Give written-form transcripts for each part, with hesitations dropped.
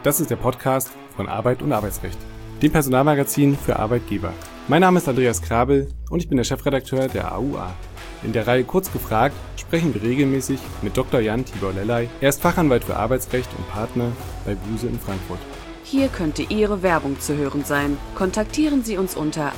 Das ist der Podcast von Arbeit und Arbeitsrecht, dem Personalmagazin für Arbeitgeber. Mein Name ist Andreas Krabel und ich bin der Chefredakteur der AUA. In der Reihe Kurz gefragt sprechen wir regelmäßig mit Dr. Jan Tibor Lellay. Er ist Fachanwalt für Arbeitsrecht und Partner bei Buse in Frankfurt. Hier könnte Ihre Werbung zu hören sein. Kontaktieren Sie uns unter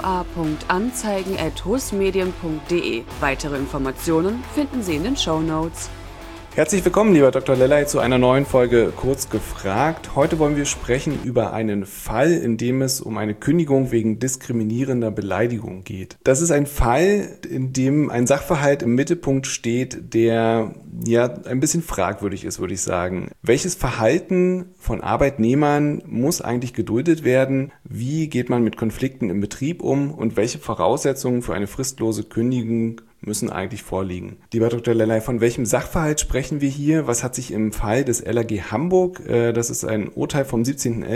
aua.anzeigen@husmedien.de. Weitere Informationen finden Sie in den Shownotes. Herzlich willkommen, lieber Dr. Lellay, zu einer neuen Folge Kurz gefragt. Heute wollen wir sprechen über einen Fall, in dem es um eine Kündigung wegen diskriminierender Beleidigung geht. Das ist ein Fall, in dem ein Sachverhalt im Mittelpunkt steht, der ein bisschen fragwürdig ist, würde ich sagen. Welches Verhalten von Arbeitnehmern muss eigentlich geduldet werden? Wie geht man mit Konflikten im Betrieb um? Und welche Voraussetzungen für eine fristlose Kündigung müssen eigentlich vorliegen? Lieber Dr. Lellay, von welchem Sachverhalt sprechen wir hier? Was hat sich im Fall des LAG Hamburg, das ist ein Urteil vom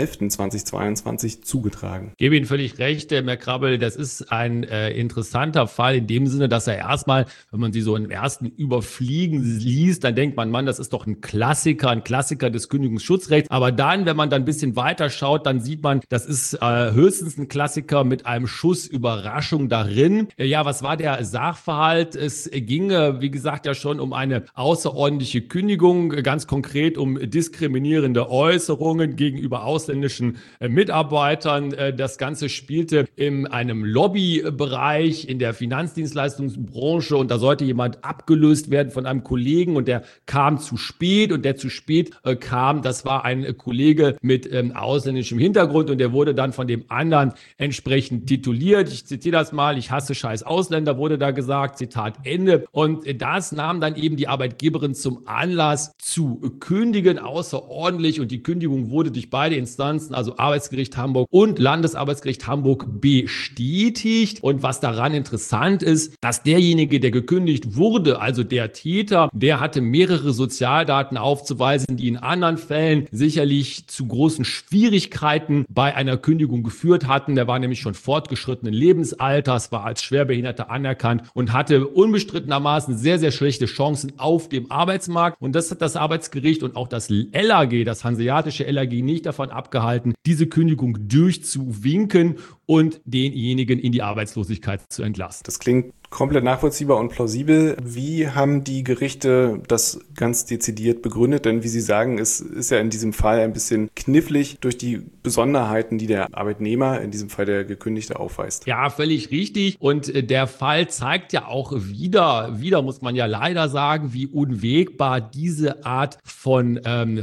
17.11.2022, zugetragen? Ich gebe Ihnen völlig recht, Herr Krabbel, das ist ein interessanter Fall in dem Sinne, dass er erstmal, wenn man sie so im ersten Überfliegen liest, dann denkt man, das ist doch ein Klassiker des Kündigungsschutzrechts. Aber dann, wenn man dann ein bisschen weiter schaut, dann sieht man, das ist höchstens ein Klassiker mit einem Schuss Überraschung darin. Was war der Sachverhalt? Es ging, wie gesagt, ja schon um eine außerordentliche Kündigung, ganz konkret um diskriminierende Äußerungen gegenüber ausländischen Mitarbeitern. Das Ganze spielte in einem Lobbybereich in der Finanzdienstleistungsbranche und da sollte jemand abgelöst werden von einem Kollegen und der kam zu spät und der zu spät kam, das war ein Kollege mit ausländischem Hintergrund und der wurde dann von dem anderen entsprechend tituliert. Ich zitiere das mal: Ich hasse scheiß Ausländer, wurde da gesagt. Zitat Ende. Und das nahm dann eben die Arbeitgeberin zum Anlass zu kündigen, außerordentlich. Und die Kündigung wurde durch beide Instanzen, also Arbeitsgericht Hamburg und Landesarbeitsgericht Hamburg, bestätigt. Und was daran interessant ist, dass derjenige, der gekündigt wurde, also der Täter, der hatte mehrere Sozialdaten aufzuweisen, die in anderen Fällen sicherlich zu großen Schwierigkeiten bei einer Kündigung geführt hatten. Der war nämlich schon fortgeschrittenen Lebensalters, war als Schwerbehinderter anerkannt und hatte unbestrittenermaßen sehr, sehr schlechte Chancen auf dem Arbeitsmarkt. Und das hat das Arbeitsgericht und auch das LAG, das hanseatische LAG, nicht davon abgehalten, diese Kündigung durchzuwinken und denjenigen in die Arbeitslosigkeit zu entlassen. Das klingt komplett nachvollziehbar und plausibel. Wie haben die Gerichte das ganz dezidiert begründet? Denn wie Sie sagen, es ist ja in diesem Fall ein bisschen knifflig durch die Besonderheiten, die der Arbeitnehmer, in diesem Fall der Gekündigte, aufweist. Ja, völlig richtig. Und der Fall zeigt ja auch wieder muss man ja leider sagen, wie unwägbar diese Art von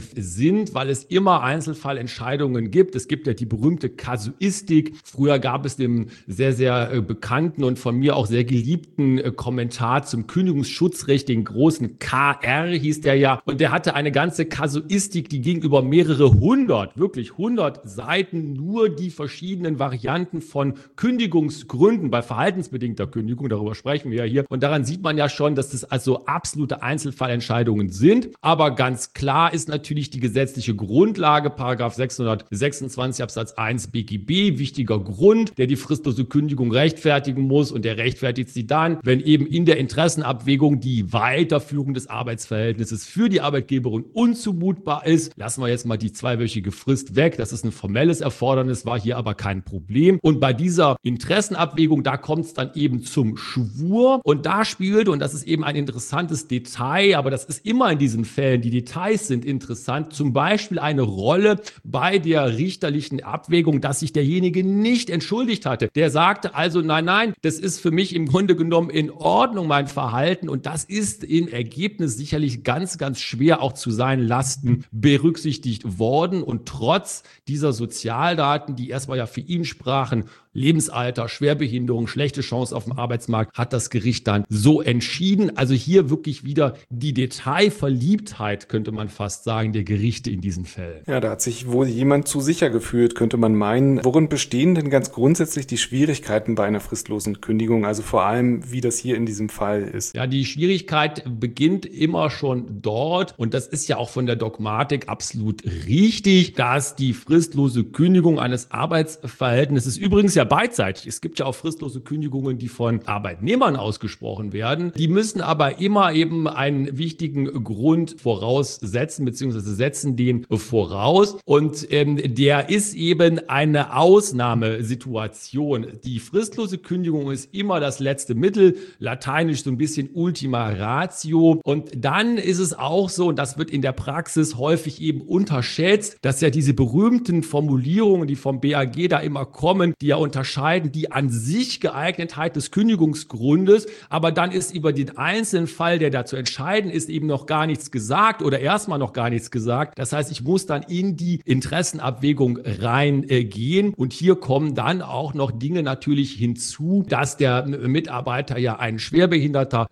sind, weil es immer Einzelfallentscheidungen gibt. Es gibt ja die berühmte Kasuistik. Früher gab es den sehr, sehr bekannten und von mir auch sehr geliebten Kommentar zum Kündigungsschutzrecht, den großen KR hieß der ja. Und der hatte eine ganze Kasuistik, die ging über mehrere wirklich 100 Seiten, nur die verschiedenen Varianten von Kündigungsgründen bei verhaltensbedingter Kündigung, darüber sprechen wir ja hier. Und daran sieht man ja schon, dass das also absolute Einzelfallentscheidungen sind. Aber ganz klar ist natürlich die gesetzliche Grundlage, Paragraph 626 Absatz 1 BGB, wichtiger Grund, der die fristlose Kündigung rechtfertigen muss, und der rechtfertigt sie dann, wenn eben in der Interessenabwägung die Weiterführung des Arbeitsverhältnisses für die Arbeitgeberin unzumutbar ist. Lassen wir jetzt mal die 2-wöchige Frist weg. Das ist ein formelles Erfordernis, war hier aber kein Problem. Und bei dieser Interessenabwägung, da kommt es dann eben zum Schwur. Und da spielt, und das ist eben ein interessantes Detail, aber das ist immer in diesen Fällen, die Details sind interessant, zum Beispiel eine Rolle bei der richterlichen Abwägung, dass sich derjenige nicht entschuldigt hatte. Der sagte also, nein, das ist für mich im Grunde genommen in Ordnung, mein Verhalten, und das ist im Ergebnis sicherlich ganz, ganz schwer auch zu seinen Lasten berücksichtigt worden. Und trotz dieser Sozialdaten, die erstmal ja für ihn sprachen, Lebensalter, Schwerbehinderung, schlechte Chance auf dem Arbeitsmarkt, hat das Gericht dann so entschieden. Also hier wirklich wieder die Detailverliebtheit, könnte man fast sagen, der Gerichte in diesen Fällen. Ja, da hat sich wohl jemand zu sicher gefühlt, könnte man meinen. Worin bestehen denn ganz grundsätzlich die Schwierigkeiten bei einer fristlosen Kündigung? Also vor allem, wie das hier in diesem Fall ist. Ja, die Schwierigkeit beginnt immer schon dort, und das ist ja auch von der Dogmatik absolut richtig, dass die fristlose Kündigung eines Arbeitsverhältnisses, übrigens ja ja beidseitig. Es gibt ja auch fristlose Kündigungen, die von Arbeitnehmern ausgesprochen werden. Die müssen aber immer eben einen wichtigen Grund voraussetzen, beziehungsweise setzen den voraus. Und der ist eben eine Ausnahmesituation. Die fristlose Kündigung ist immer das letzte Mittel, lateinisch so ein bisschen Ultima Ratio. Und dann ist es auch so, und das wird in der Praxis häufig eben unterschätzt, dass ja diese berühmten Formulierungen, die vom BAG da immer kommen, die ja unterscheiden die an sich Geeignetheit des Kündigungsgrundes, aber dann ist über den einzelnen Fall, der da zu entscheiden ist, eben noch gar nichts gesagt oder erstmal noch gar nichts gesagt. Das heißt, ich muss dann in die Interessenabwägung reingehen und hier kommen dann auch noch Dinge natürlich hinzu, dass der Mitarbeiter ja als schwerbehinderter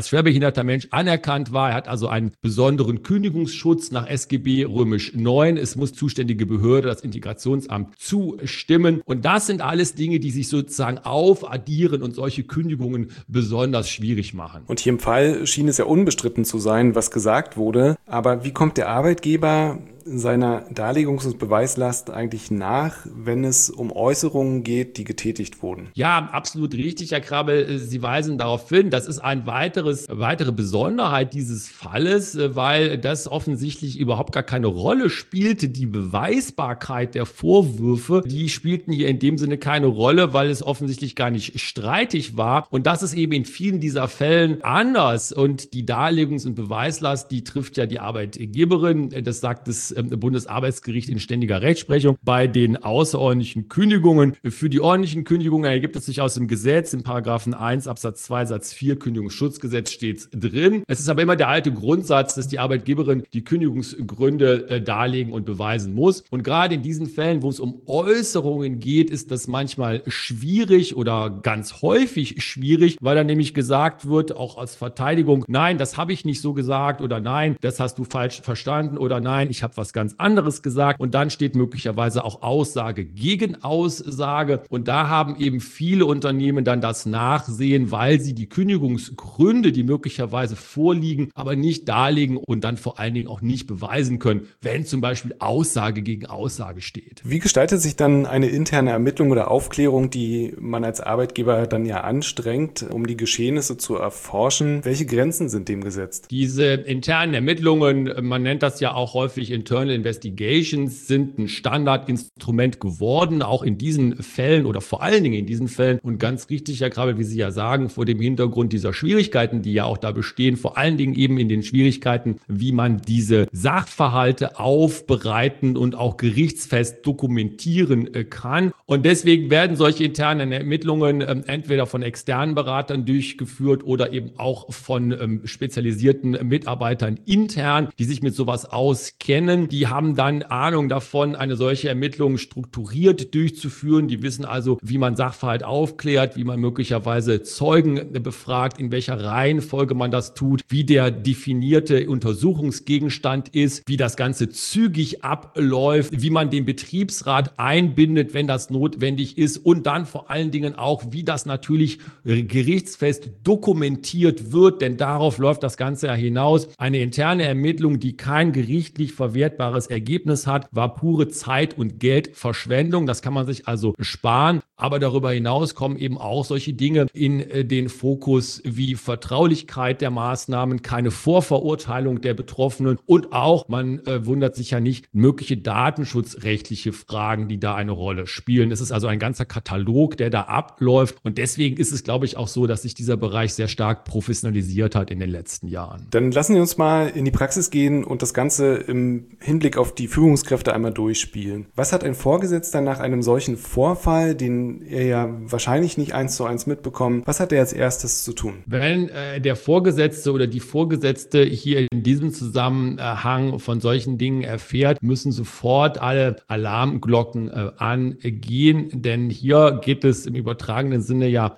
Mensch anerkannt war. Er hat also einen besonderen Kündigungsschutz nach SGB römisch 9. Es muss zuständige Behörde, das Integrationsamt, zustimmen. Und das sind alles Dinge, die sich sozusagen aufaddieren und solche Kündigungen besonders schwierig machen. Und hier im Fall schien es ja unbestritten zu sein, was gesagt wurde. Aber wie kommt der Arbeitgeber seiner Darlegungs- und Beweislast eigentlich nach, wenn es um Äußerungen geht, die getätigt wurden? Ja, absolut richtig, Herr Krabbel. Sie weisen darauf hin, das ist eine weitere Besonderheit dieses Falles, weil das offensichtlich überhaupt gar keine Rolle spielte. Die Beweisbarkeit der Vorwürfe, die spielten hier in dem Sinne keine Rolle, weil es offensichtlich gar nicht streitig war. Und das ist eben in vielen dieser Fällen anders. Und die Darlegungs- und Beweislast, die trifft ja die Arbeitgeberin. Das sagt das Bundesarbeitsgericht in ständiger Rechtsprechung. Bei den außerordentlichen Kündigungen, für die ordentlichen Kündigungen ergibt es sich aus dem Gesetz, in Paragraphen 1 Absatz 2 Satz 4 Kündigungsschutzgesetz steht drin. Es ist aber immer der alte Grundsatz, dass die Arbeitgeberin die Kündigungsgründe darlegen und beweisen muss. Und gerade in diesen Fällen, wo es um Äußerungen geht, ist das manchmal schwierig oder ganz häufig schwierig, weil dann nämlich gesagt wird, auch als Verteidigung, nein, das habe ich nicht so gesagt oder nein, das hast du falsch verstanden oder nein, ich habe was ganz anderes gesagt. Und dann steht möglicherweise auch Aussage gegen Aussage. Und da haben eben viele Unternehmen dann das Nachsehen, weil sie die Kündigungsgründe, die möglicherweise vorliegen, aber nicht darlegen und dann vor allen Dingen auch nicht beweisen können, wenn zum Beispiel Aussage gegen Aussage steht. Wie gestaltet sich dann eine interne Ermittlung oder Aufklärung, die man als Arbeitgeber dann ja anstrengt, um die Geschehnisse zu erforschen? Welche Grenzen sind dem gesetzt? Diese internen Ermittlungen, man nennt das ja auch häufig Internal Investigations, sind ein Standardinstrument geworden, auch in diesen Fällen oder vor allen Dingen in diesen Fällen. Und ganz richtig, Herr Krabbel, wie Sie ja sagen, vor dem Hintergrund dieser Schwierigkeiten, die ja auch da bestehen, vor allen Dingen eben in den Schwierigkeiten, wie man diese Sachverhalte aufbereiten und auch gerichtsfest dokumentieren kann. Und deswegen werden solche internen Ermittlungen entweder von externen Beratern durchgeführt oder eben auch von spezialisierten Mitarbeitern intern, die sich mit sowas auskennen. Die haben dann Ahnung davon, eine solche Ermittlung strukturiert durchzuführen. Die wissen also, wie man Sachverhalt aufklärt, wie man möglicherweise Zeugen befragt, in welcher Reihenfolge man das tut, wie der definierte Untersuchungsgegenstand ist, wie das Ganze zügig abläuft, wie man den Betriebsrat einbindet, wenn das notwendig ist und dann vor allen Dingen auch, wie das natürlich gerichtsfest dokumentiert wird, denn darauf läuft das Ganze ja hinaus. Eine interne Ermittlung, die kein gerichtlich verwertbares Ergebnis hat, war pure Zeit- und Geldverschwendung. Das kann man sich also sparen. Aber darüber hinaus kommen eben auch solche Dinge in den Fokus wie Vertraulichkeit der Maßnahmen, keine Vorverurteilung der Betroffenen und auch, man wundert sich ja nicht, mögliche datenschutzrechtliche Fragen, die da eine Rolle spielen. Es ist also ein ganzer Katalog, der da abläuft. Und deswegen ist es, glaube ich, auch so, dass sich dieser Bereich sehr stark professionalisiert hat in den letzten Jahren. Dann lassen Sie uns mal in die Praxis gehen und das Ganze im Hinblick auf die Führungskräfte einmal durchspielen. Was hat ein Vorgesetzter nach einem solchen Vorfall, den er ja wahrscheinlich nicht 1:1 mitbekommen, was hat er als erstes zu tun? Wenn der Vorgesetzte oder die Vorgesetzte hier in diesem Zusammenhang von solchen Dingen erfährt, müssen sofort alle Alarmglocken angehen, denn hier geht es im übertragenen Sinne ja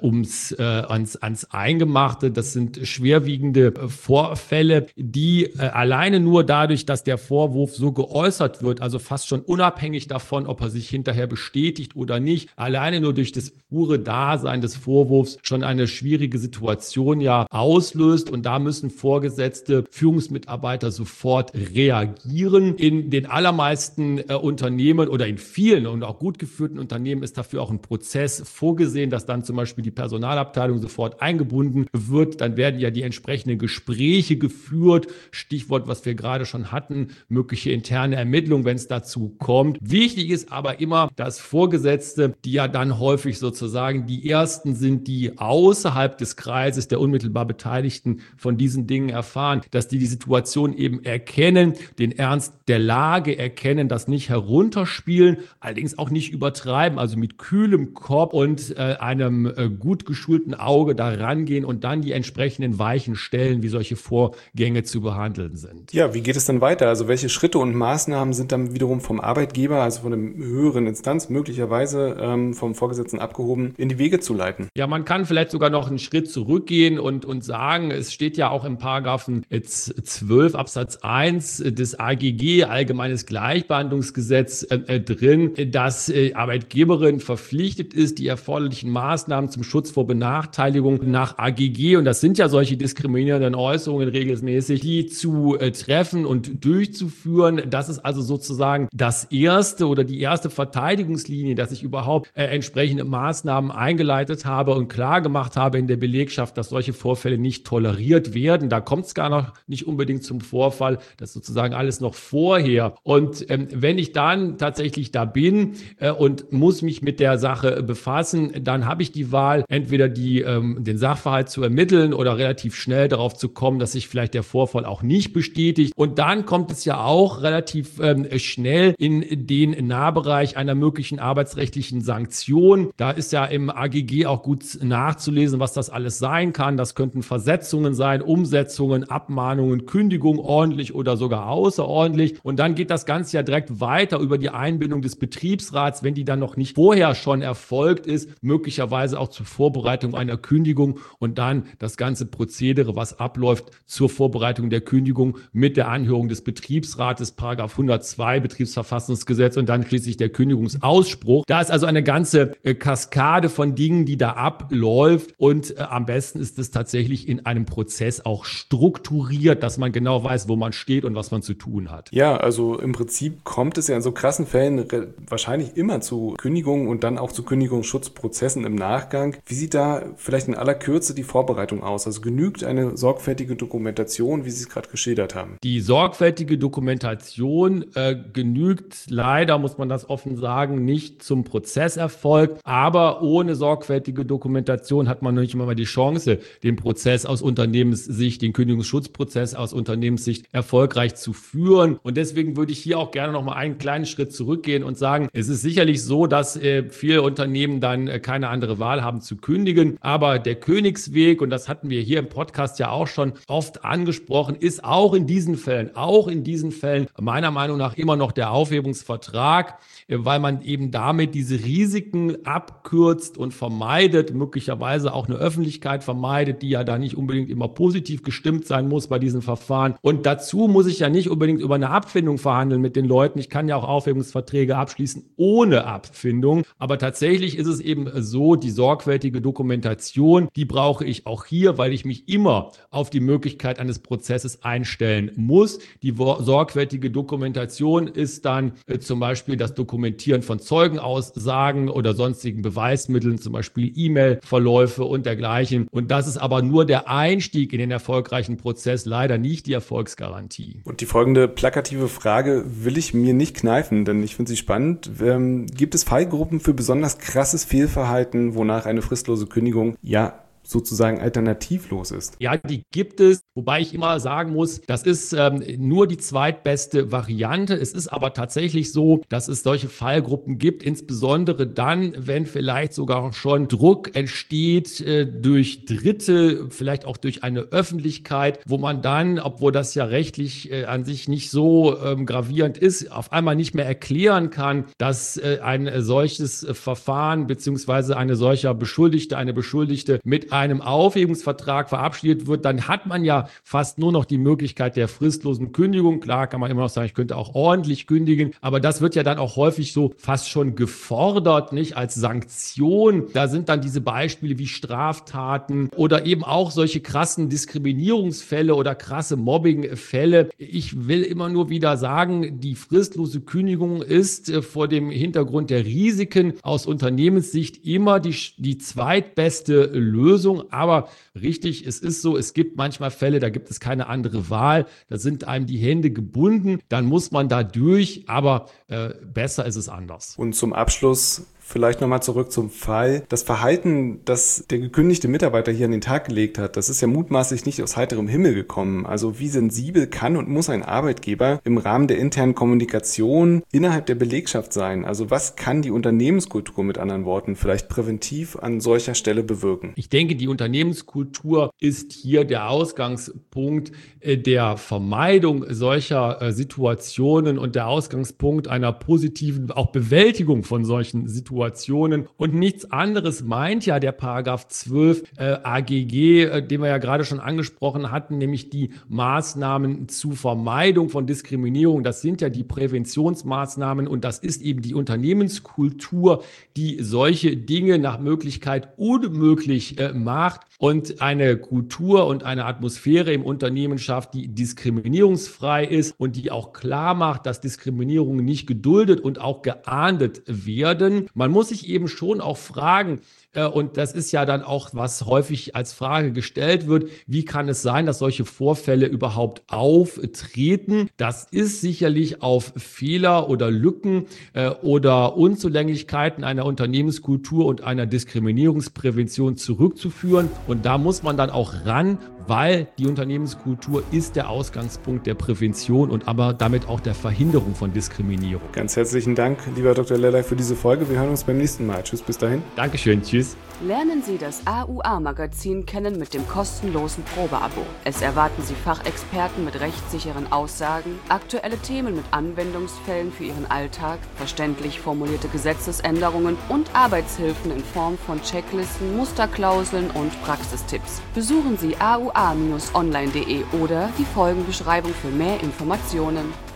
ans Eingemachte. Das sind schwerwiegende Vorfälle, die alleine nur dadurch, dass der Vorwurf Vorwurf so geäußert wird, also fast schon unabhängig davon, ob er sich hinterher bestätigt oder nicht, alleine nur durch das pure Dasein des Vorwurfs schon eine schwierige Situation ja auslöst. Und da müssen vorgesetzte Führungsmitarbeiter sofort reagieren. In den allermeisten Unternehmen oder in vielen und auch gut geführten Unternehmen ist dafür auch ein Prozess vorgesehen, dass dann zum Beispiel die Personalabteilung sofort eingebunden wird. Dann werden ja die entsprechenden Gespräche geführt. Stichwort, was wir gerade schon hatten, mögliche interne Ermittlungen, wenn es dazu kommt. Wichtig ist aber immer, dass Vorgesetzte, die ja dann häufig sozusagen die Ersten sind, die außerhalb des Kreises der unmittelbar Beteiligten von diesen Dingen erfahren, dass die Situation eben erkennen, den Ernst der Lage erkennen, das nicht herunterspielen, allerdings auch nicht übertreiben, also mit kühlem Kopf und einem gut geschulten Auge da rangehen und dann die entsprechenden Weichen stellen, wie solche Vorgänge zu behandeln sind. Ja, wie geht es dann weiter? Also welche Schritte und Maßnahmen sind dann wiederum vom Arbeitgeber, also von einer höheren Instanz, möglicherweise vom Vorgesetzten abgehoben, in die Wege zu leiten? Ja, man kann vielleicht sogar noch einen Schritt zurückgehen und sagen, es steht ja auch im Paragraphen 12 Absatz 1 des AGG, Allgemeines Gleichbehandlungsgesetz, drin, dass Arbeitgeberin verpflichtet ist, die erforderlichen Maßnahmen zum Schutz vor Benachteiligung nach AGG, und das sind ja solche diskriminierenden Äußerungen regelmäßig, die zu treffen und durchzuführen. Das ist also sozusagen das erste oder die erste Verteidigungslinie, dass ich überhaupt entsprechende Maßnahmen eingeleitet habe und klar gemacht habe in der Belegschaft, dass solche Vorfälle nicht toleriert werden. Da kommt es gar noch nicht unbedingt zum Vorfall, das ist sozusagen alles noch vorher. Und wenn ich dann tatsächlich da bin und muss mich mit der Sache befassen, dann habe ich die Wahl, entweder den Sachverhalt zu ermitteln oder relativ schnell darauf zu kommen, dass sich vielleicht der Vorfall auch nicht bestätigt. Und dann kommt es ja auch relativ schnell in den Nahbereich einer möglichen arbeitsrechtlichen Sanktion. Da ist ja im AGG auch gut nachzulesen, was das alles sein kann. Das könnten Versetzungen sein, Umsetzungen, Abmahnungen, Kündigung ordentlich oder sogar außerordentlich. Und dann geht das Ganze ja direkt weiter über die Einbindung des Betriebsrats, wenn die dann noch nicht vorher schon erfolgt ist, möglicherweise auch zur Vorbereitung einer Kündigung und dann das ganze Prozedere, was abläuft zur Vorbereitung der Kündigung mit der Anhörung des Betriebsrates, Paragraph 102 Betriebsverfassungsgesetz und dann schließlich der Kündigungsausspruch. Da ist also eine ganze Kaskade von Dingen, die da abläuft, und am besten ist es tatsächlich in einem Prozess auch strukturiert, dass man genau weiß, wo man steht und was man zu tun hat. Ja, also im Prinzip kommt es ja in so krassen Fällen wahrscheinlich immer zu Kündigungen und dann auch zu Kündigungsschutzprozessen im Nachgang. Wie sieht da vielleicht in aller Kürze die Vorbereitung aus? Also genügt eine sorgfältige Dokumentation, wie Sie es gerade geschildert haben? Die sorgfältige Dokumentation genügt leider, muss man das offen sagen, nicht zum Prozesserfolg. Aber ohne sorgfältige Dokumentation hat man noch nicht immer mal die Chance, den Prozess aus Unternehmenssicht, den Kündigungsschutzprozess aus Unternehmenssicht erfolgreich zu führen. Und deswegen würde ich hier auch gerne noch mal einen kleinen Schritt zurückgehen und sagen, es ist sicherlich so, dass viele Unternehmen dann keine andere Wahl haben zu kündigen. Aber der Königsweg, und das hatten wir hier im Podcast ja auch schon oft angesprochen, ist auch in diesen Fällen meiner Meinung nach immer noch der Aufhebungsvertrag, weil man eben damit diese Risiken abkürzt und vermeidet, möglicherweise auch eine Öffentlichkeit vermeidet, die ja da nicht unbedingt immer positiv gestimmt sein muss bei diesen Verfahren. Und dazu muss ich ja nicht unbedingt über eine Abfindung verhandeln mit den Leuten. Ich kann ja auch Aufhebungsverträge abschließen ohne Abfindung. Aber tatsächlich ist es eben so, die sorgfältige Dokumentation, die brauche ich auch hier, weil ich mich immer auf die Möglichkeit eines Prozesses einstellen muss. Die sorgfältige Dokumentation ist dann zum Beispiel das Dokumentieren von Zeugenaussagen oder sonstigen Beweismitteln, zum Beispiel E-Mail-Verläufe und dergleichen. Und das ist aber nur der Einstieg in den erfolgreichen Prozess, leider nicht die Erfolgsgarantie. Und die folgende plakative Frage will ich mir nicht kneifen, denn ich finde sie spannend. Gibt es Fallgruppen für besonders krasses Fehlverhalten, wonach eine fristlose Kündigung sozusagen alternativlos ist? Ja, die gibt es, wobei ich immer sagen muss, das ist nur die zweitbeste Variante. Es ist aber tatsächlich so, dass es solche Fallgruppen gibt, insbesondere dann, wenn vielleicht sogar schon Druck entsteht durch Dritte, vielleicht auch durch eine Öffentlichkeit, wo man dann, obwohl das ja rechtlich an sich nicht so gravierend ist, auf einmal nicht mehr erklären kann, dass ein solches Verfahren beziehungsweise eine Beschuldigte mit einem Aufhebungsvertrag verabschiedet wird, dann hat man ja fast nur noch die Möglichkeit der fristlosen Kündigung. Klar kann man immer noch sagen, ich könnte auch ordentlich kündigen, aber das wird ja dann auch häufig so fast schon gefordert, nicht als Sanktion. Da sind dann diese Beispiele wie Straftaten oder eben auch solche krassen Diskriminierungsfälle oder krasse Mobbingfälle. Ich will immer nur wieder sagen, die fristlose Kündigung ist vor dem Hintergrund der Risiken aus Unternehmenssicht immer die zweitbeste Lösung. Aber richtig, es ist so, es gibt manchmal Fälle, da gibt es keine andere Wahl. Da sind einem die Hände gebunden, dann muss man da durch, aber besser ist es anders. Und zum Abschluss vielleicht nochmal zurück zum Fall. Das Verhalten, das der gekündigte Mitarbeiter hier an den Tag gelegt hat, das ist ja mutmaßlich nicht aus heiterem Himmel gekommen. Also wie sensibel kann und muss ein Arbeitgeber im Rahmen der internen Kommunikation innerhalb der Belegschaft sein? Also was kann die Unternehmenskultur mit anderen Worten vielleicht präventiv an solcher Stelle bewirken? Ich denke, die Unternehmenskultur ist hier der Ausgangspunkt der Vermeidung solcher Situationen und der Ausgangspunkt einer positiven auch Bewältigung von solchen Situationen. Und nichts anderes meint ja der Paragraph 12 AGG, den wir ja gerade schon angesprochen hatten, nämlich die Maßnahmen zur Vermeidung von Diskriminierung. Das sind ja die Präventionsmaßnahmen und das ist eben die Unternehmenskultur, die solche Dinge nach Möglichkeit unmöglich macht und eine Kultur und eine Atmosphäre im Unternehmen schafft, die diskriminierungsfrei ist und die auch klar macht, dass Diskriminierungen nicht geduldet und auch geahndet werden. Man muss sich eben schon auch fragen, und das ist ja dann auch, was häufig als Frage gestellt wird, wie kann es sein, dass solche Vorfälle überhaupt auftreten? Das ist sicherlich auf Fehler oder Lücken oder Unzulänglichkeiten einer Unternehmenskultur und einer Diskriminierungsprävention zurückzuführen. Und da muss man dann auch ran, weil die Unternehmenskultur ist der Ausgangspunkt der Prävention und aber damit auch der Verhinderung von Diskriminierung. Ganz herzlichen Dank, lieber Dr. Lellay, für diese Folge. Wir hören uns beim nächsten Mal. Tschüss, bis dahin. Dankeschön, tschüss. Lernen Sie das AUA-Magazin kennen mit dem kostenlosen Probeabo. Es erwarten Sie Fachexperten mit rechtssicheren Aussagen, aktuelle Themen mit Anwendungsfällen für Ihren Alltag, verständlich formulierte Gesetzesänderungen und Arbeitshilfen in Form von Checklisten, Musterklauseln und Praxistipps. Besuchen Sie aua-online.de oder die Folgenbeschreibung für mehr Informationen.